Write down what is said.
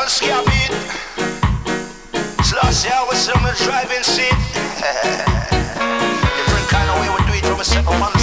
and scab it. Slossy, I was on the driving seat. Different kind of way we do it from a second one.